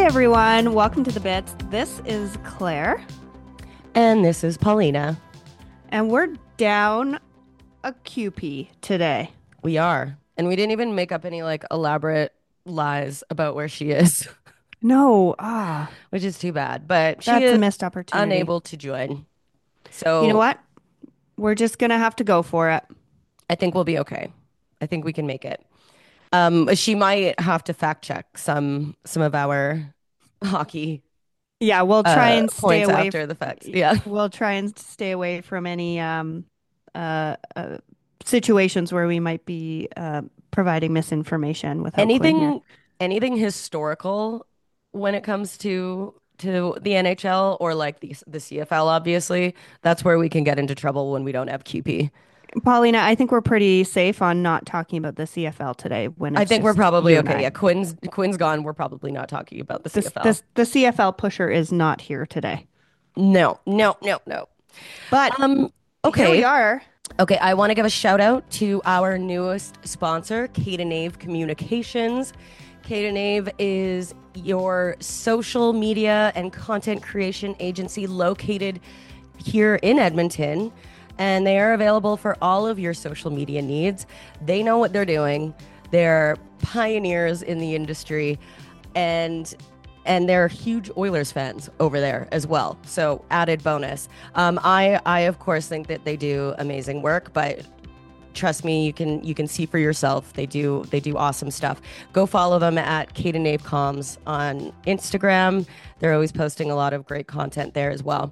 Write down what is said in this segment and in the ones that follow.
everyone. Welcome to the Bits. This is Claire, And this is Paulina. and we're down a QP today. We are. And we didn't even make up any elaborate lies about where she is, No, which is too bad. But she that's a is missed opportunity. unable to join. You know So what? We're just gonna have to go for it. I think we'll be okay. I think we can make it. She might have to fact check some of our hockey Yeah, we'll try and stay points away. after the facts. Yeah. We'll try and stay away from any uh, uh, situations where we might be providing misinformation without Quinn here. Anything historical when it comes to the NHL or like the CFL, obviously, that's where we can get into trouble when we don't have QP. Paulina, I think we're pretty safe on not talking about the CFL today when I it's think we're just probably you and okay. I. Yeah, Quinn's gone. We're probably not talking about the This, CFL. this, the CFL pusher is not here today. No, no, no, no. But Um, here we okay. are. Okay, I want to give a shout out to our newest sponsor, Cadenave Communications. Cadenave is your social media and content creation agency located here in Edmonton, and they are available for all of your social media needs. They know what they're doing. They're pioneers in the industry, and they're huge Oilers fans over there as well. So added bonus. I of course think that they do amazing work, but trust me, you can see for yourself. They do awesome stuff. Go follow them at Cadenave Comms on Instagram. They're always posting a lot of great content there as well.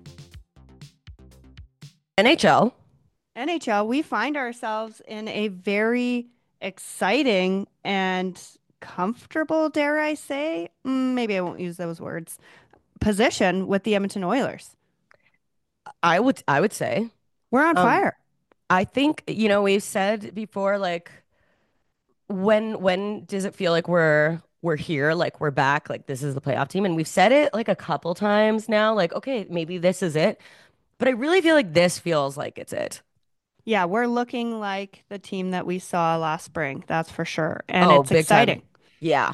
NHL. NHL, we find ourselves in a very exciting and comfortable, dare I say, maybe I won't use those words, position with the Edmonton Oilers. I would say. We're on Um, fire. I think, we've said before, like, when does it feel like we're here, like we're back, like this is the playoff team? And we've said it like a couple times now, like, okay, maybe this is it. But I really feel like this feels like it's it. Yeah, we're looking like the team that we saw last spring, that's for sure. And Oh, it's big time. exciting. Yeah.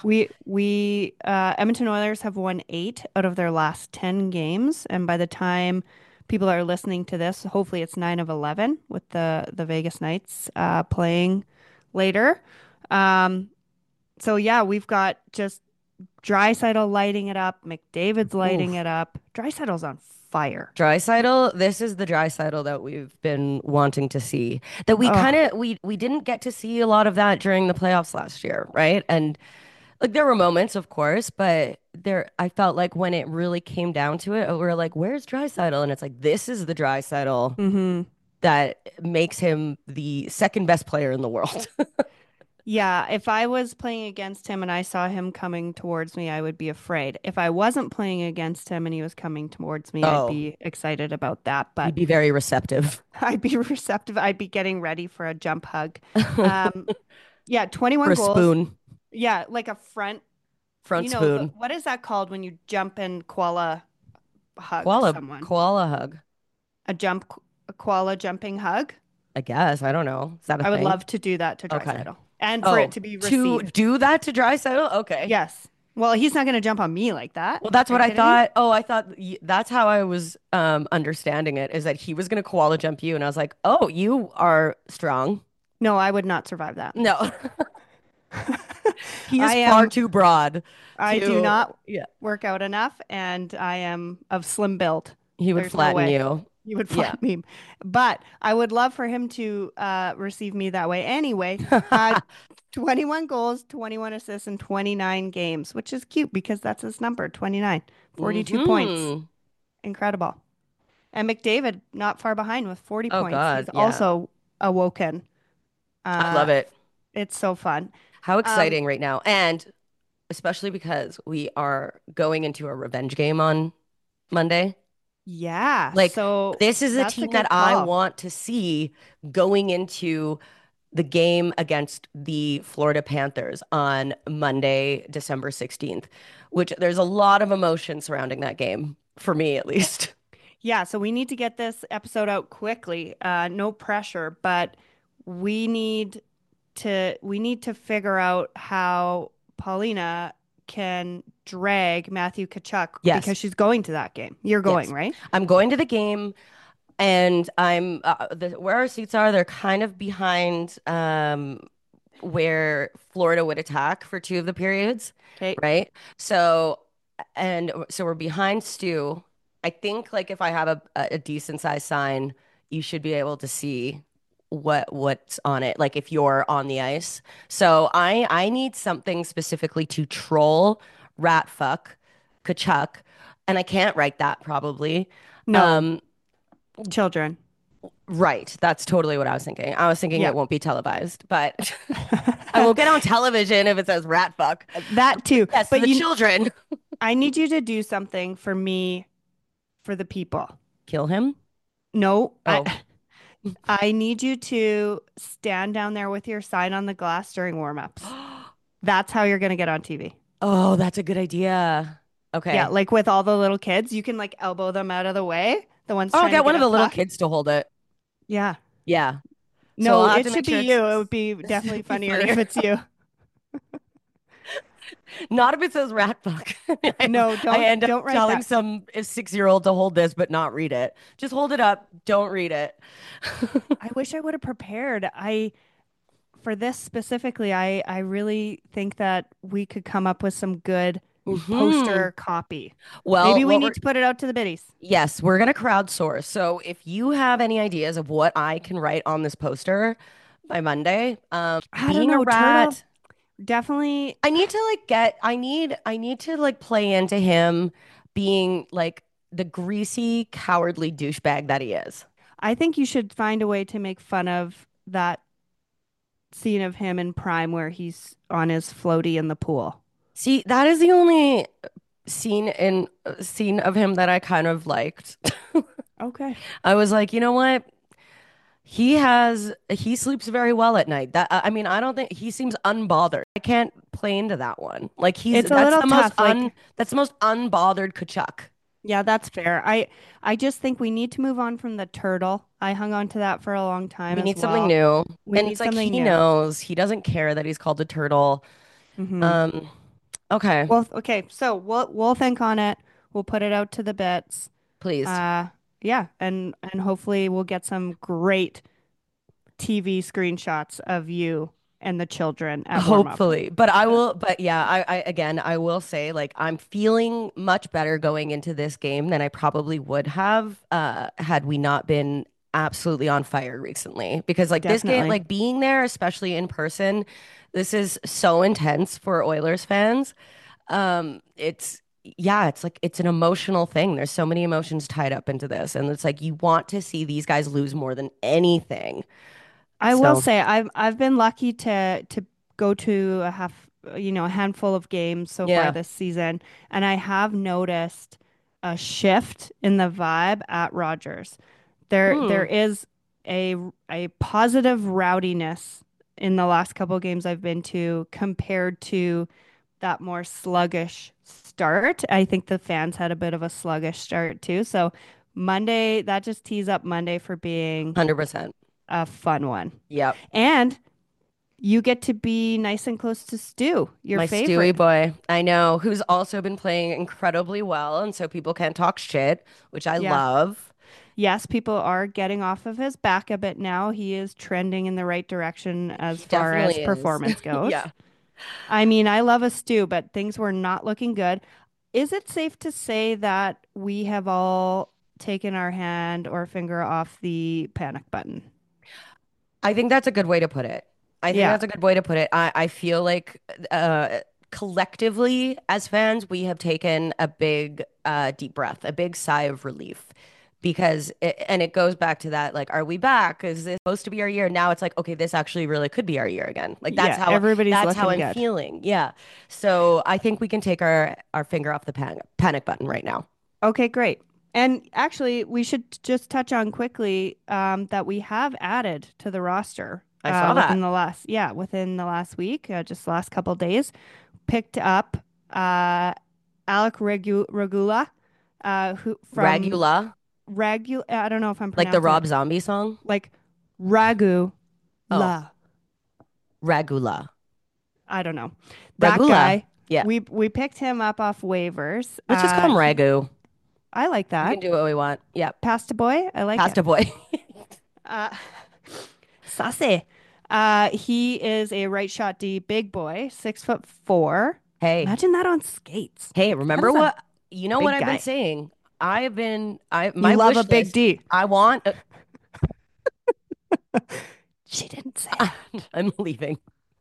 We Edmonton Oilers have won 8 out of their last 10 games, and by the time people are listening to this, hopefully it's 9 of 11 with the Vegas Knights playing later. Um, so yeah, we've got just Draisaitl lighting it up, McDavid's lighting Oof. it up. Draisaitl's on fire. Drysdale, this is the Drysdale that we've been wanting to see. That we kind Oh, of we didn't get to see a lot of that during the playoffs last year, right? And like there were moments, of course, but there I felt like when it really came down to it, we were like, "Where's Drysdale?" And it's like this is the Drysdale hmm. that makes him the second best player in the world. Yeah, if I was playing against him and I saw him coming towards me, I would be afraid. If I wasn't playing against him and he was coming towards me, I'd Oh, be excited about that. you'd But be very receptive I'd be receptive. I'd be getting ready for a jump hug. Um, yeah, for 21 a goals. spoon, Yeah, like a front, front spoon. what is that called when you jump and koala hug Koala someone? koala hug. A koala jumping hug? I guess. I don't know. Is that a I would thing? love to do that to Okay. Draisaitl and for it Oh, to be to received. do that to Drysdale? Okay. Yes. Well, he's not going to jump on me like that. Well, that's Are you what I kidding me? thought. Oh, I thought that's how I was understanding it, is that he was going to koala jump you. And I was like, oh, you are strong. No, I would not survive that. No, he is I far am, too broad I do to, not yeah, work out enough and I am of slim build. he would There's no flatten way you. you would Yeah. find me. But I would love for him to receive me that way. Anyway, uh, 21 goals, 21 assists, and 29 games, which is cute because that's his number, 29, 42 points. Hmm. Incredible. And McDavid, not far behind with 40 Oh points. He's God, yeah. also awoken. I love Uh, it. it's so fun. How Um, exciting right now. And especially because we are going into a revenge game on Monday. yeah, Like, so this is a that's a team that good I call. want to see going into the game against the Florida Panthers on Monday, December 16th, which there's a lot of emotion surrounding that game, for me at least. Yeah, so we need to get this episode out quickly. No pressure, but we need we need to figure out how Paulina can drag Matthew Kachuk Yes. because she's going to that game. You're going, Yes. right? I'm going to the game. And I'm where our seats are, they're kind of behind where Florida would attack for two of the periods, Okay. right? So we're behind Stu. I think like if I have a decent size sign, you should be able to see what's on it, like if you're on the ice. So I need something specifically to troll rat fuck Kachuk, and I can't write that probably. No, Um, children. Right. That's totally what I was thinking. I was thinking Yeah. it won't be televised, but I won't get on television if it says rat fuck. That too. Yes, But the children. I need you to do something for me, for the people. Kill him? No, Oh. I need you to stand down there with your sign on the glass during warm-ups. That's how you're going to get on TV. Oh, that's a good idea. Yeah, Okay. like with all the little kids, you can like elbow them out of the way, the ones Oh, I'll trying to get get one of a the little puck. kids to hold it. Yeah. Yeah. So No, I'll have it to make should sure be it's you. It would be definitely be funnier if funnier. it's you. Not if it says rat fuck. No, I don't end up don't write telling that. some 6-year-old to hold this, but not read it. Just hold it up. Don't read it. I wish I would have prepared. I For this specifically, I really think that we could come up with some good Hmm. poster copy. Well, Maybe we what need we're to put it out to the biddies. Yes, we're gonna crowdsource. So if you have any ideas of what I can write on this poster by Monday, I don't being a know, Turtle. rat, Definitely. I need to like play into him being like the greasy, cowardly douchebag that he is. I think you should find a way to make fun of that scene of him in Prime where he's on his floaty in the pool. See, that is the only scene of him that I kind of liked. Okay. I was like, you know what? He sleeps very well at night. That I mean, I don't think he seems unbothered. I can't play into that one. Like It's a little tough. Like, that's the most unbothered Kachuk. yeah, that's fair. I just think we need to move on from the turtle. I hung on to that for a long time We as need something well. new. We And need it's like something he new. knows. He doesn't care that he's called a turtle. Hmm. Um, okay, Well, okay, so we'll think on it. We'll put it out to the bits. please. Uh yeah, and hopefully we'll get some great TV screenshots of you and the children at warm up. Hopefully. But yeah, I again, I will say like I'm feeling much better going into this game than I probably would have had we not been absolutely on fire recently. Because like this game, Definitely. like being there, especially in person, this is so intense for Oilers fans. It's yeah, it's like it's an emotional thing. There's so many emotions tied up into this, and it's like you want to see these guys lose more than anything. I will So, say I've been lucky to go to a handful of games so far yeah. this season, and I have noticed a shift in the vibe at Rogers. There Hmm. is a positive rowdiness in the last couple of games I've been to compared to that more sluggish start. I think the fans had a bit of a sluggish start too. So Monday, that just tees up Monday for being 100%. a fun one. Yep. And you get to be nice and close to Stu, your My Stewie favorite. boy, I know, who's also been playing incredibly well, and so people can't talk shit, which I Yeah. love. Yes, people are getting off of his back a bit now. He is trending in the right direction as He far as definitely is. performance goes. Yeah. I mean, I love a Stu, but things were not looking good. Is it safe to say that we have all taken our hand or finger off the panic button? I think that's a good way to put it. I think Yeah. that's a good way to put it. I feel like collectively as fans, we have taken a big deep breath, a big sigh of relief. And it goes back to that, like, are we back? Is this supposed to be our year? Now it's like, okay, this actually really could be our year again. Like Yeah, everybody's that's how looking I'm good. feeling. Yeah. So I think we can take our finger off the panic button right now. Okay, great. And actually, we should just touch on quickly that we have added to the roster I saw that. within the last week, just the last couple days, picked up uh, Regula, who from Ragula, I don't know if I'm like the pronouncing it Rob Zombie song. like Ragu Oh, La. Ragula. I don't know. That Ragula. guy. Yeah. We picked him up off waivers. Let's just call him Ragu. I like We can that. do what we want. Yep. Pasta boy, I like it. Pasta boy. Uh, Sassy. He is a right shot D, big boy, 6'4". Hey, Imagine that on skates. hey, That remember is a what you know what big I've been guy. saying? I You my love a wish big list. D. I want She didn't say that. I'm leaving.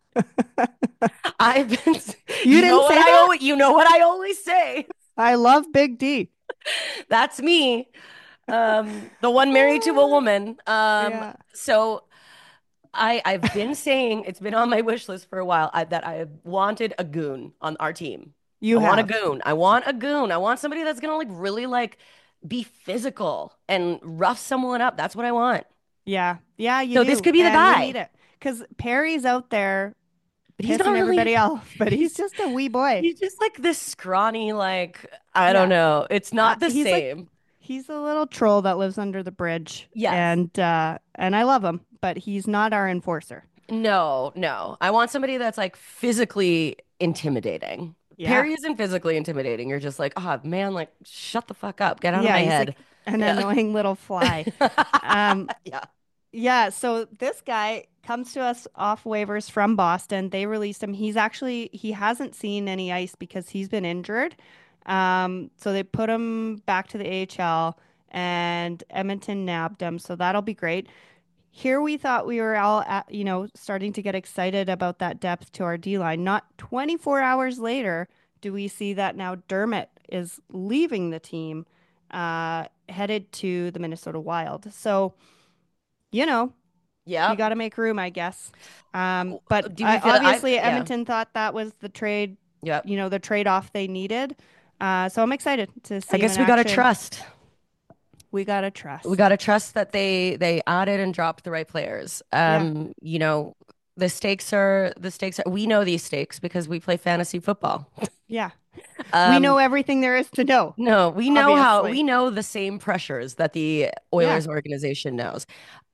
I've been You didn't say that? you know what I always say. I love big D. That's me. The one married to a woman. Yeah, So I've been saying it's been on my wish list for a while that I have wanted a goon on our team. I you want a have. goon. I want a goon. I want somebody that's gonna like really like be physical and rough someone up. That's what I want. Yeah, yeah, you So this do. could be the And we guy. need it. Because Perry's out there But he's not pissing really everybody off, but he's he's just a wee boy. he's just like this scrawny, like I don't Yeah. know. It's not the He's like same. he's a little troll that lives under the bridge, Yes. and I love him, but he's not our enforcer. No, no. I want somebody that's like physically intimidating. Yeah. Perry isn't physically intimidating. You're just like, oh man, like shut the fuck up. Get out of Yeah, my he's head. like an Yeah. annoying little fly. Um, Yeah. yeah, so this guy comes to us off waivers from Boston. They released him. He hasn't seen any ice because he's been injured. So they put him back to the AHL and Edmonton nabbed him. So that'll be great. Here we thought we were all starting to get excited about that depth to our D line. Not 24 hours later do we see that now Dermott is leaving the team, headed to the Minnesota Wild. So, you know, you Yep. got to make room, I guess. But Do we feel obviously yeah. Edmonton thought that was the trade, Yep. the trade-off they needed. So I'm excited to I see him in guess we gotta action. trust. We got to We trust. gotta trust that they added and dropped the right players. Yeah. The stakes are we know these stakes because we play fantasy football. Yeah. We Um, know everything there is to know, no, we obviously. know the same pressures that the Yeah. Oilers organization knows.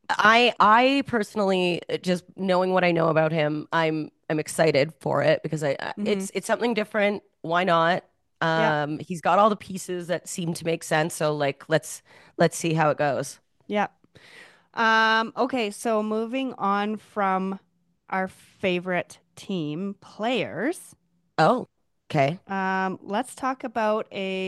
I personally just knowing what I know about him, I'm excited for it because Hmm. it's something different. Why not? Yeah. He's got all the pieces that seem to make sense. So like let's see how it goes. Yeah. Okay, so moving on from our favorite team players, Oh, okay. let's talk about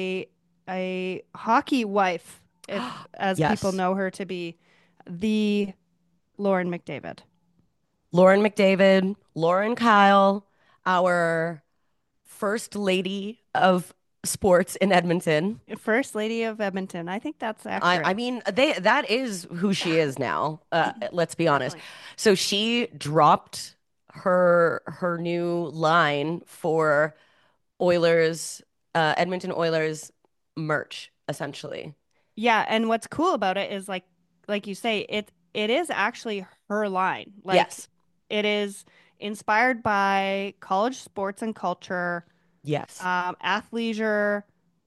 a hockey wife, if as people Yes. know her to be, the Lauren McDavid, Lauren McDavid, Lauren Kyle, our first lady of sports in Edmonton. First Lady of Edmonton. I think that's I accurate. mean, that is who she is now. Let's be honest. Definitely. So she dropped her new line for Oilers, Edmonton Oilers merch, essentially. Yeah, and what's cool about it is like you say, it is actually her line. Like Yes. it is inspired by college sports and culture, Yes. athleisure,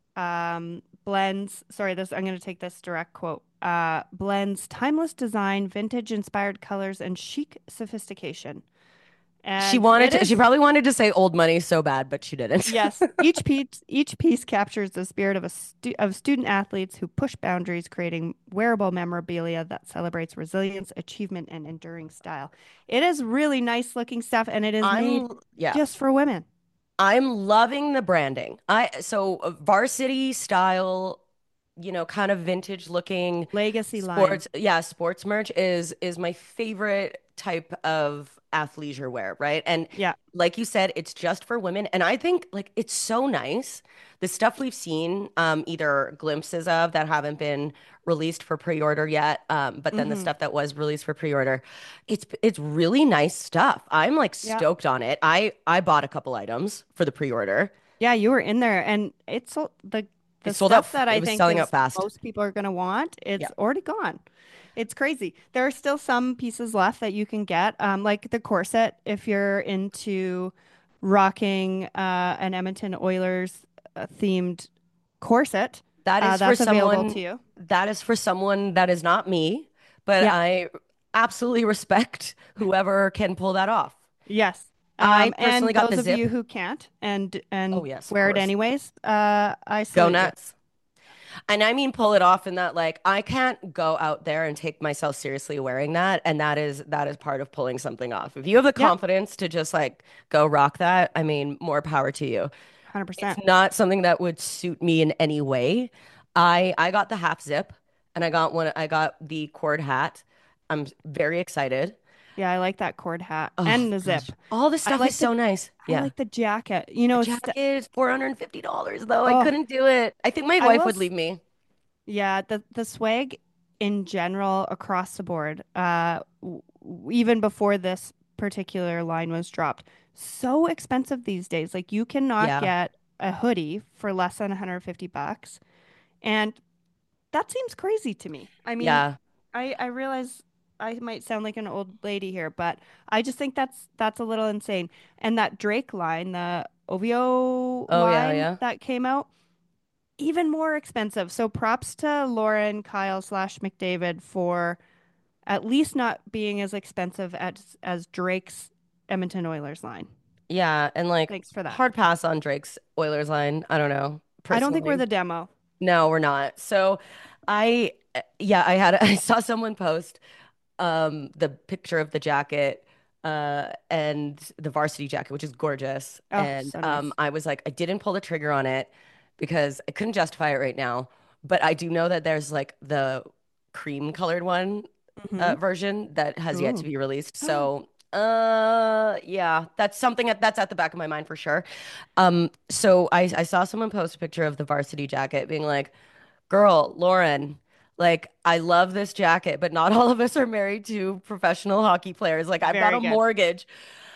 blends. Sorry, this I'm going to take this direct quote. Blends timeless design, vintage inspired colors, and chic sophistication. And it She is. probably wanted to say old money so bad, but she didn't. Yes, each piece captures the spirit of of student athletes who push boundaries, creating wearable memorabilia that celebrates resilience, achievement, and enduring style. It is really nice looking stuff, and it is made Yeah. just for women. I'm loving the branding. Varsity style, kind of vintage looking Legacy line. sports merch is my favorite type of athleisure wear, right? And Yeah, like you said, it's just for women. And I think like it's so nice. The stuff we've seen, either glimpses of that haven't been released for pre-order yet, but then the hmm, stuff that was released for pre-order, it's really nice stuff. I'm like yeah, stoked on it. I bought a couple items for the pre-order. yeah. You were in there, and it's the It sold out. stuff that It I was think selling out is fast. most people are going to want. Yeah. It's already gone. It's crazy. There are still some pieces left that you can get, like the corset if you're into rocking an Edmonton Oilers themed corset. That is for That's available someone to you. that is not me, but Yeah. I absolutely respect whoever can pull that off. Yes. I personally And got the those of zip. you who can't Oh, and yes, of wear it course. anyways, I Go salute you. nuts. And I mean pull it off in that like I can't go out there and take myself seriously wearing that. And that is part of pulling something off. If you have the Yep, confidence to just like go rock that, I mean, more power to you. It's 100%. not something that would suit me in any way. I got the half zip and I got the cord hat. I'm very excited. Yeah, I like that cord hat Oh and the gosh. zip. All this I stuff is like the so nice. I Yeah. like the jacket. The jacket is $450 though. I Oh, couldn't do it. I think my I wife will. would leave me. Yeah, the swag in general across the board, even before this particular line was dropped, so expensive these days. Like you cannot Yeah. get a hoodie for less than 150 bucks, and that seems crazy to me. I mean, Yeah. I realize I might sound like an old lady here, but I just think that's a little insane. And that Drake line, the OVO Oh yeah, line yeah. that came out, even more expensive. So props to Lauren, Kyle slash McDavid for at least not being as expensive as Drake's Edmonton Oilers line. Yeah, and like Thanks for that. hard pass on Drake's Oilers line. I don't know, I don't think we're personally. the demo. No, we're not. So yeah, I saw someone post the picture of the jacket and the varsity jacket, which is gorgeous. Oh, And so nice. I was like, I didn't pull the trigger on it because I couldn't justify it right now. But I do know that there's like the cream colored one Hmm. version that has yet to Ooh. be released. So yeah, that's something that's at the back of my mind for sure. So I saw someone post a picture of the varsity jacket being like, girl, Lauren, like, I love this jacket, but not all of us are married to professional hockey players. Like, I've got Very a good. mortgage.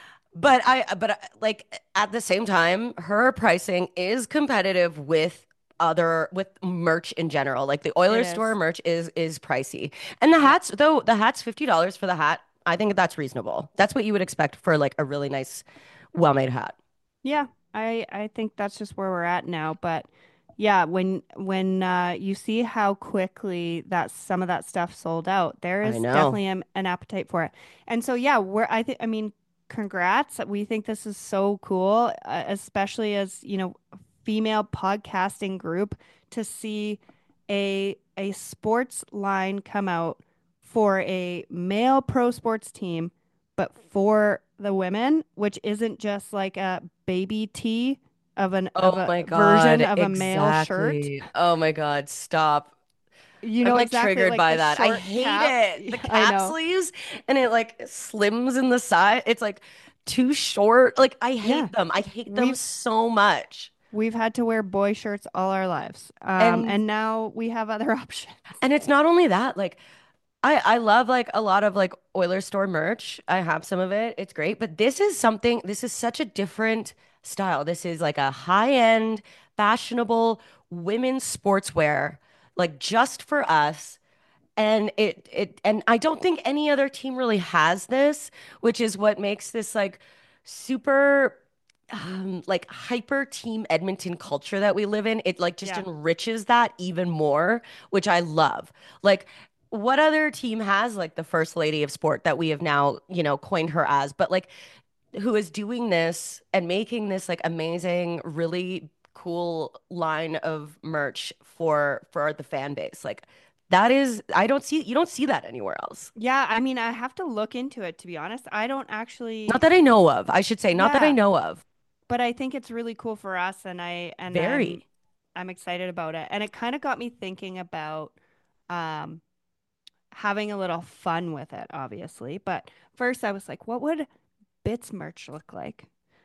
Like, at the same time, her pricing is competitive with with merch in general. Like the It Oilers store is. merch is pricey. And the Yeah. hats, though, the hat's $50 for the hat. I think that's reasonable. That's what you would expect for like a really nice, well-made hat. Yeah, I think that's just where we're at now. But yeah, when you see how quickly that some of that stuff sold out, there I is know. definitely an appetite for it. And so yeah, I mean, congrats. We think this is so cool, especially as, female podcasting group to see a sports line come out for a male pro sports team but for the women, which isn't just like a baby tee of Oh a my version God, of a male shirt. exactly. Oh my God, stop. You I'm know like exactly triggered like by the that. I short hate cap. it. Yeah, The I cap know. sleeves and it like slims in the side. It's like too short. Like I Yeah. hate them. I hate them We've so much. we've had to wear boy shirts all our lives. And And now we have other options. and it's not only that, like I love like a lot of like Oilers store merch. I have some of it. It's great, but this is such a different style. This is like a high-end, fashionable women's sportswear, like just for us. And and I don't think any other team really has this, which is what makes this like super like hyper team Edmonton culture that we live in. It like just Yeah. enriches that even more, which I love. Like what other team has like the first lady of sport that we have now, coined her as, but like who is doing this and making this like amazing, really cool line of merch for the fan base. Like that is I don't see you don't see that anywhere else. Yeah, I mean, I have to look into it to be honest. I don't Not actually, that I know of. I should say not that I yeah, know of. but I think it's really cool for us and Very. I'm excited about it. And it kind of got me thinking about um having a little fun with it, obviously. But first I was like, what would Bits merch look like?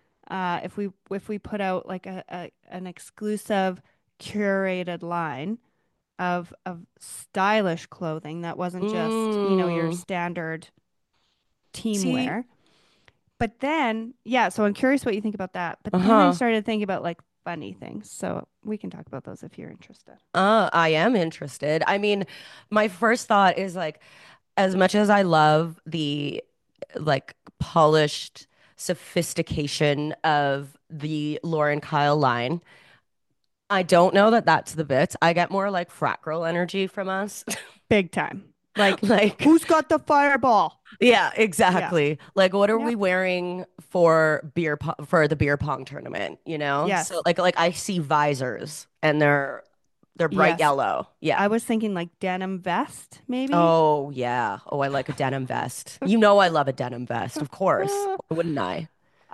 If we put out like an exclusive curated line of stylish clothing that wasn't just, your Mm. standard team See, wear. But then, yeah, so I'm curious what you think about that. But then I uh-huh. started thinking about like funny things. So we can talk about those if you're interested. I am interested. I mean, my first thought is like, as much as I love the like polished sophistication of the Lauren Kyle line, I don't know that that's the bits. I get more like frat girl energy from us. Big time. Like, Like, who's got the fireball? yeah, Yeah. exactly. Like, what are we Yep. wearing for for the beer pong tournament, you know? So Yes. like I see visors and they're bright Yes. yellow. Yeah. I was thinking like denim vest, maybe. Oh yeah. Oh, I like a denim vest. You know I love a denim vest, of course. Uh, Why wouldn't I?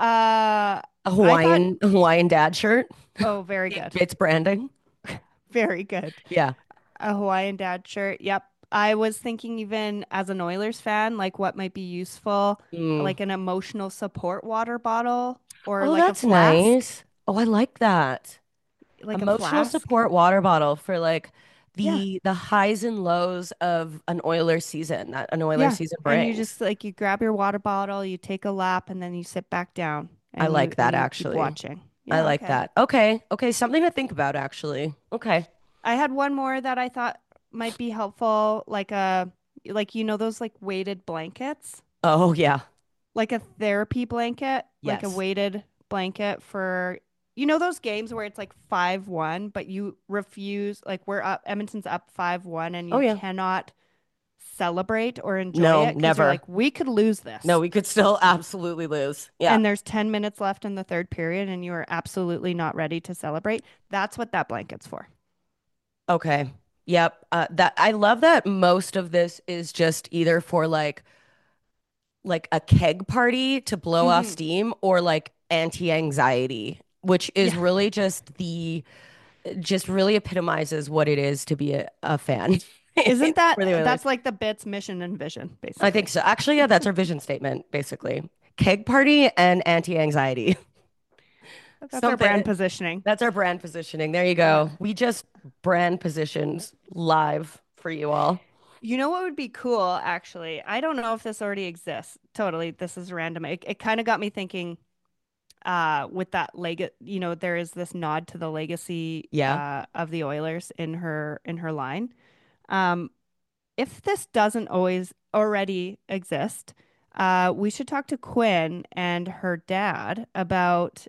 I A thought, Hawaiian dad shirt. oh, very good. It's branding. Very good. Yeah. A Hawaiian dad shirt. Yep. I was thinking even as an Oilers fan, like what might be useful, Mm. like an emotional support water bottle or Oh, like a that's flask, nice. Oh, I like that. like a Emotional flask. support water bottle for like Yeah. the highs and lows of an Oilers season that an Oilers Yeah. season And you brings. just like you grab your water bottle, you take a lap and then you sit back down I like that and you keep actually. watching. I Yeah, like okay. that. Okay. Okay, something to think about actually. Okay. I had one more that I thought might be helpful, like those like weighted blankets, Oh yeah. like a therapy blanket, like a Yes. weighted blanket for those games where it's like 5-1, but you refuse, like we're up, Edmonton's up 5-1 and Oh you yeah. cannot celebrate or enjoy No, it because you're never. like, we could lose No, this. we could still absolutely lose. Yeah. And there's 10 minutes left in the third period and you are absolutely not ready to celebrate. That's what that blanket's for. Okay. Yep. That I love that most of this is just either for like a keg party to blow off Hmm. steam or like anti-anxiety, which is Yeah. really just really epitomizes what it is to be a fan Isn't for the that's Oilers. like the Bits mission and vision, I think basically? so. Actually, yeah, that's our vision statement, basically. Keg party and anti-anxiety. That's our brand Something positioning. that's our brand positioning. There you Yeah. go. We just brand positions live for you all. You know what would be cool, actually? I don't know if this already exists. Totally, this is random. It kind of got me thinking, with that there is this nod to the legacy Yeah. of the Oilers in her line. Um, if this doesn't always already exist, we should talk to Quinn and her dad about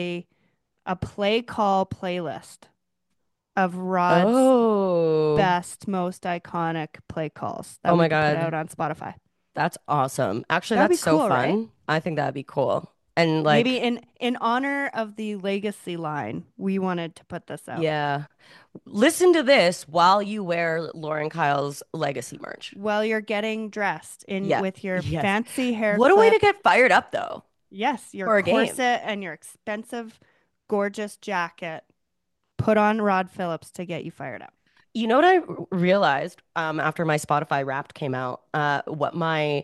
a play call playlist of Rod's Oh. best, most iconic play calls that Oh we my could put out God. on Spotify. That's awesome. Actually, That would that's be so cool, right? fun. I think that'd be cool. And Maybe like, in honor of the legacy line, we wanted to put this out. yeah. Listen to this while you wear Lauren Kyle's legacy merch. While you're getting dressed in Yeah. with your Yes. fancy hair What a way to clip, get fired up though yes, your for a game. corset and your expensive, gorgeous jacket, put on Rod Phillips to get you fired up. You know what I realized after my Spotify Wrapped came out? What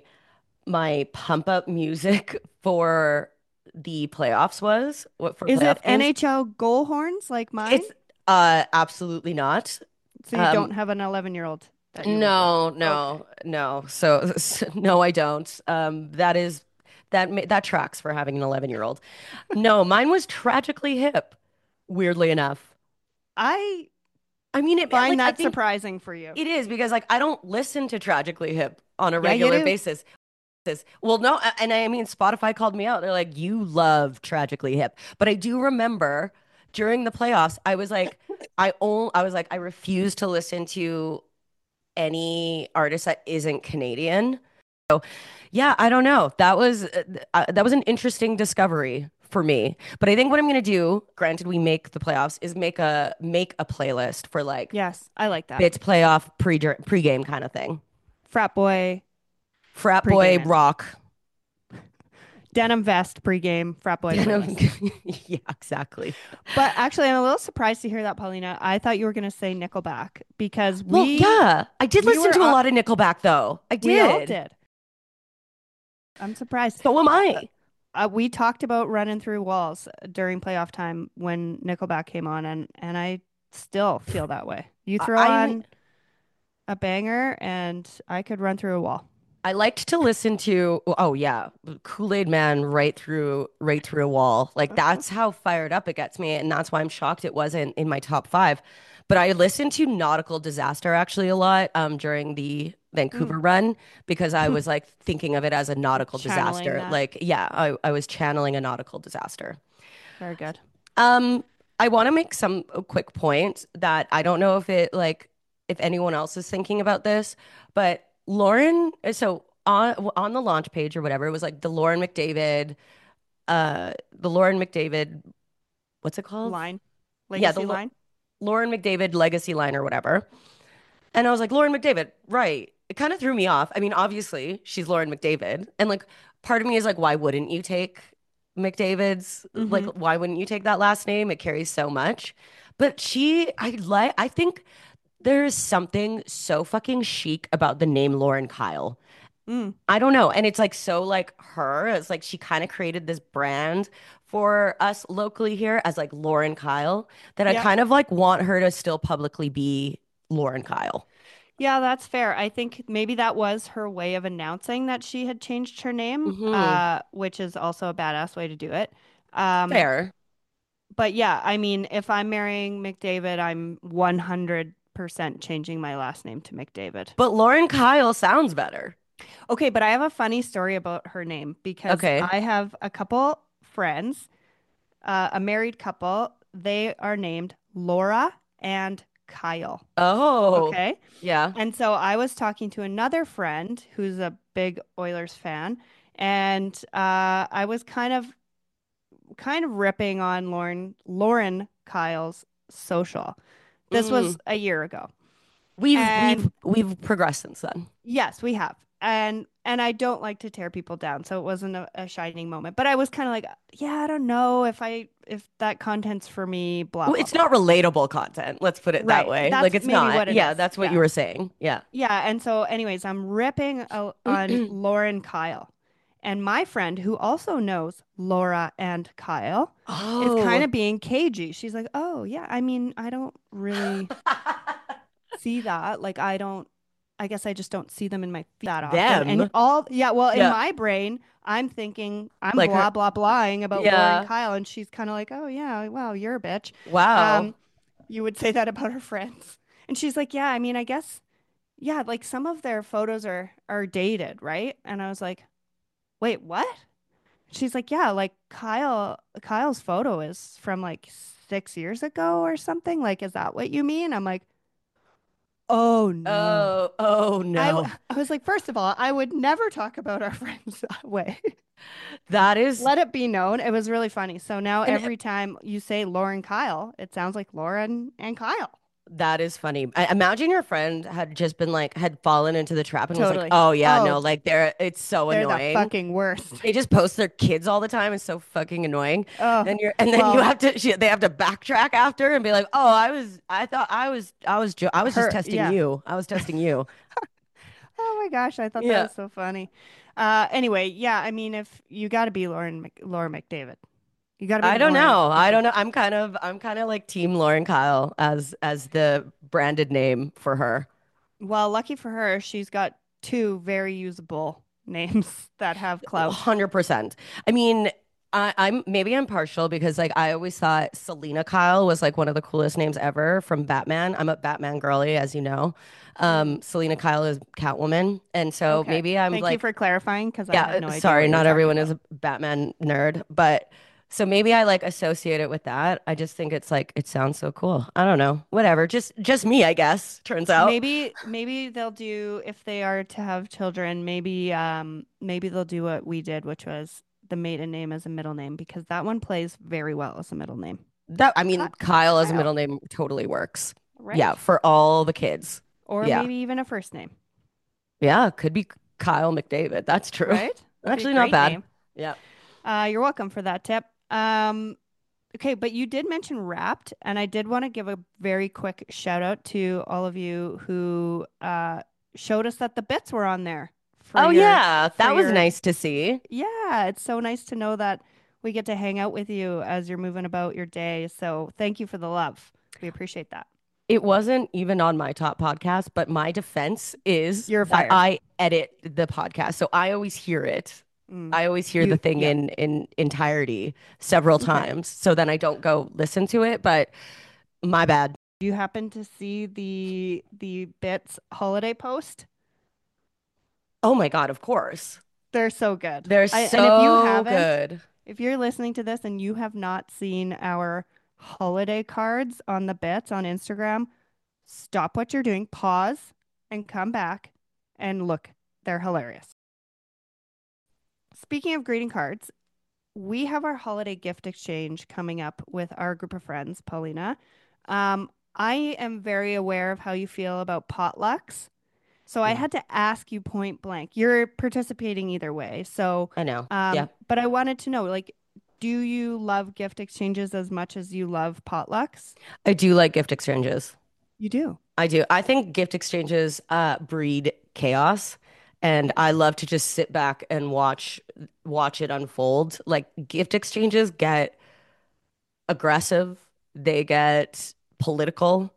my pump up music for the playoffs was, what for Is it playoff games. NHL goal horns like mine? It's absolutely not. So you don't Um have an 11-year-old that you live with? no, Okay. no, no. No, I don't. That tracks for having an 11-year-old. No, mine was tragically hip, weirdly enough. I I mean, find like I that think surprising for you. it is because like I don't listen to Tragically Hip on a Yeah, you regular do. basis. Well, no, and I mean Spotify called me out. They're like, "You love Tragically Hip," but I do remember during the playoffs, I was like, I was like, I refuse to listen to any artist that isn't Canadian. Yeah, I don't know. That was an interesting discovery for me. But I think what I'm gonna do, granted we make the playoffs, is make a playlist for like Yes, I like that. Bits playoff pregame kind of thing. Frat boy Frat boy pregame in. rock. Denim vest pregame, frat boy Denim. playlist. Yeah, exactly. But actually, I'm a little surprised to hear that, Paulina. I thought you were going to say Nickelback because Well, yeah, I did we listen were to a lot of Nickelback though. I we all did. did. I'm surprised. So am I. We talked about running through walls during playoff time when Nickelback came on, and I still feel that way. You throw I mean, on a banger, and I could run through a wall. I liked to listen to, oh yeah, Kool-Aid Man right through a wall. Like that's how fired up it gets me, and that's why I'm shocked it wasn't in my top five. But I listened to Nautical Disaster actually a lot during the Mm. Vancouver run because I was like thinking of it as a nautical Channeling disaster. that. Like, yeah, I was channeling a nautical disaster. Very good. Um, I want to make some a quick point that I don't know if it like if anyone else is thinking about this, but Lauren, so on the launch page or whatever, it was like the Lauren McDavid the Lauren McDavid, what's it called? Line, Yeah, legacy line. Lauren McDavid legacy line or whatever. And I was like, Lauren McDavid, right. It kind of threw me off. I mean, obviously, she's Lauren McDavid. And like part of me is like, why wouldn't you take McDavid's? Like, Mm-hmm. why wouldn't you take that last name? It carries so much. But I think there is something so fucking chic about the name Lauren Kyle. Mm. I don't know. And it's like so like her. It's like she kind of created this brand for us locally here as like Lauren Kyle that I Yep. kind of like want her to still publicly be Lauren Kyle. Yeah, that's fair. I think maybe that was her way of announcing that she had changed her name, Hmm. which is also a badass way to do it. Um, Fair. but yeah, I mean, if I'm marrying McDavid, I'm 100% changing my last name to McDavid. But Lauren Kyle sounds better. Okay, but I have a funny story about her name because Okay. I have a couple friends, a married couple. They are named Laura and Kyle. Oh, Okay. yeah. And so I was talking to another friend who's a big Oilers fan, and I was kind of ripping on Lauren Kyle's social. This was Mm. a year ago. We've And we've we've progressed since then. yes, we have. And I don't like to tear people down, so it wasn't a shining moment. But I was kind of like, yeah, I don't know if that content's for me, blah Well, blah it's blah. not relatable content. Let's put it that Right. way. That's Like it's maybe not. what it Yeah, is. that's what you Yeah. were saying. Yeah. Yeah, and so anyways, I'm ripping on Lauren Kyle. And my friend who also knows Laura and Kyle is kind Oh. of being cagey. She's like, "Oh, yeah, I mean, I don't really see that. Like I guess I just don't see them in my feed that often." And Them. yeah, well, in Yeah. my brain, I'm thinking I'm Like her. blah blah blahing about Lauren Yeah. Kyle and she's kind of like, "Oh, yeah, well, you're a bitch." Wow. Um, you would say that about her friends. And she's like, "Yeah, I mean, I guess yeah, like some of their photos are dated, right?" And I was like, "Wait, what?" She's like, "Yeah, like Kyle's photo is from like 6 years ago or something. Like, is that what you mean?" I'm like, "Oh no." Oh no. I was like, "First of all, I would never talk about our friends that way." That is Let it be known. It was really funny. So now and every time you say Lauren Kyle, it sounds like Lauren and Kyle. that is funny. I imagine your friend had just been like had fallen into the trap and was like, Totally. "Oh yeah, Oh, no, like it's so they're the annoying." fucking worst. They just post their kids all the time. It's so fucking annoying. Oh, And then you well, have to they have to backtrack after and be like, "Oh, I was just testing yeah. you. I was testing you." Oh my gosh, I thought that Yeah. was so funny. Anyway, yeah, I mean, if you got to be Laura McDavid, you got to be I don't Lauren know. I don't McDavid. know. I'm kind of like team Lauren Kyle as the branded name for her. Well, lucky for her, she's got two very usable names that have clout. 100%. I mean, I'm partial because like I always thought Selena Kyle was like one of the coolest names ever from Batman. I'm a Batman girly, as you know. Mm, Selena Kyle is Catwoman, and so okay. maybe I'm Thank you like, for clarifying because I had yeah, no idea sorry, what you were not talking everyone is about. a Batman nerd, but so maybe I like associate it with that. I just think it's like it sounds so cool. I don't know. Whatever. Just me, I guess. Turns out. Maybe they'll do if they are to have children, maybe they'll do what we did, which was the maiden name as a middle name because that one plays very well as a middle name. That I Ky mean, Kyle as a Kyle, middle name totally works. Yeah, right? for all the kids. Or Yeah. maybe even a first name, Yeah, could be Kyle McDavid. That's true. right? Be a Actually, not great bad. name. Yeah. You're welcome for that tip. Okay, but you did mention Wrapped, and I did want to give a very quick shout out to all of you who showed us that the bits were on there for Oh your yeah, for that was your nice to see. yeah, it's so nice to know that we get to hang out with you as you're moving about your day. So thank you for the love. We appreciate that. It wasn't even on my top podcast, but my defense is You're that fired. I edit the podcast. So I always hear it. Mm. I always hear the thing Yeah. in entirety several Okay. times. So then I don't go listen to it, but my bad. Do you happen to see the bits holiday post? Oh my God, of course. They're so good. They're And if you so haven't, good. if you're listening to this and you have not seen our holiday cards on the bits on Instagram, stop what you're doing, pause, and come back and look. They're hilarious. Speaking of greeting cards, we have our holiday gift exchange coming up with our group of friends, Paulina. I am very aware of how you feel about potlucks. So I Yeah, had to ask you point blank. You're participating either way. So, I know. Yeah, but I wanted to know, like, do you love gift exchanges as much as you love potlucks? I do like gift exchanges. You do. I do. I think gift exchanges breed chaos, and I love to just sit back and watch it unfold. Like gift exchanges get aggressive, they get political.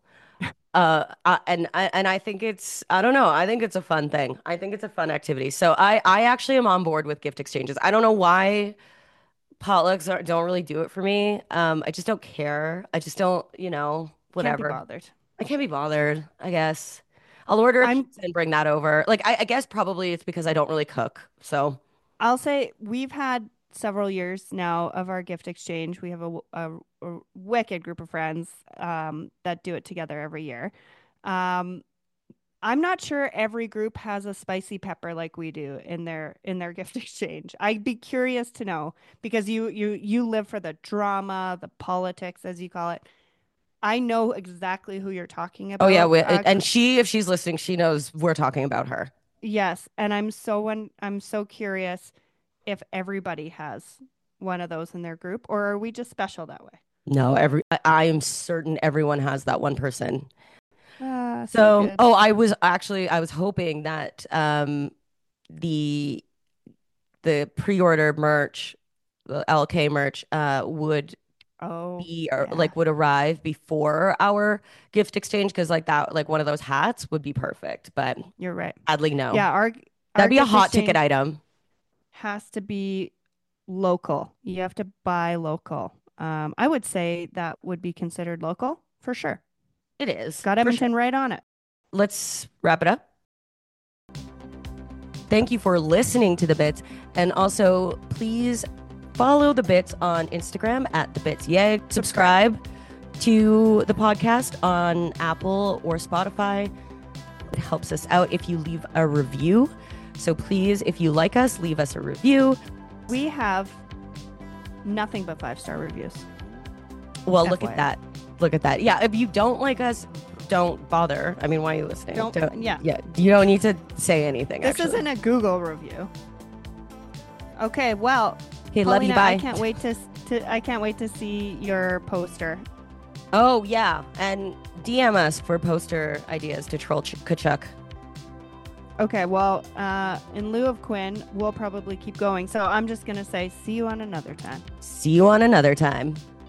And I think it's I don't know. I think it's a fun thing. I think it's a fun activity. So I actually am on board with gift exchanges. I don't know why don't really do it for me. I just don't care. I just don't, Can't be whatever. bothered. I can't be bothered, I guess. I'll order a I'm pizza and bring that over. Like I guess probably it's because I don't really cook. So I'll say we've had several years now of our gift exchange. We have a wicked group of friends that do it together every year. Um, I'm not sure every group has a spicy pepper like we do in their gift exchange. I'd be curious to know because you live for the drama, the politics, as you call it. I know exactly who you're talking oh yeah, about. and if she's listening, she knows we're talking about her. Yes, and I'm so curious if everybody has one of those in their group, or are we just special that way? No, I am certain everyone has that one person. Ah, so So, good. oh, I was hoping that the pre-order merch, the LK merch, would Oh, be or yeah, would arrive before our gift exchange because like that like one of those hats would be perfect. But you're right. sadly, no. Yeah, That'd our be a gift hot ticket exchange item. has to be local. You have to buy local. I would say that would be considered local for sure. It is Got for sure. Edmonton right on it. Let's wrap it up. Thank you for listening to the bits, and also please follow the bits on Instagram at the bits. Yeah, subscribe to the podcast on Apple or Spotify. It helps us out if you leave a review. So please, if you like us, leave us a review. We have nothing but 5-star reviews. Well, look FYI. at that. Look at that. Yeah, if you don't like us, don't bother. I mean, why are you listening? Yeah. Yeah, you don't need to say anything, This actually. isn't a Google review. Okay, well, Okay, love you, Paulina, bye. I can't wait to see your poster. Oh, yeah, and DM us for poster ideas to troll Kachuk. Okay, well, in lieu of Quinn, we'll probably keep going. So I'm just gonna say, see you on another time. See you on another time.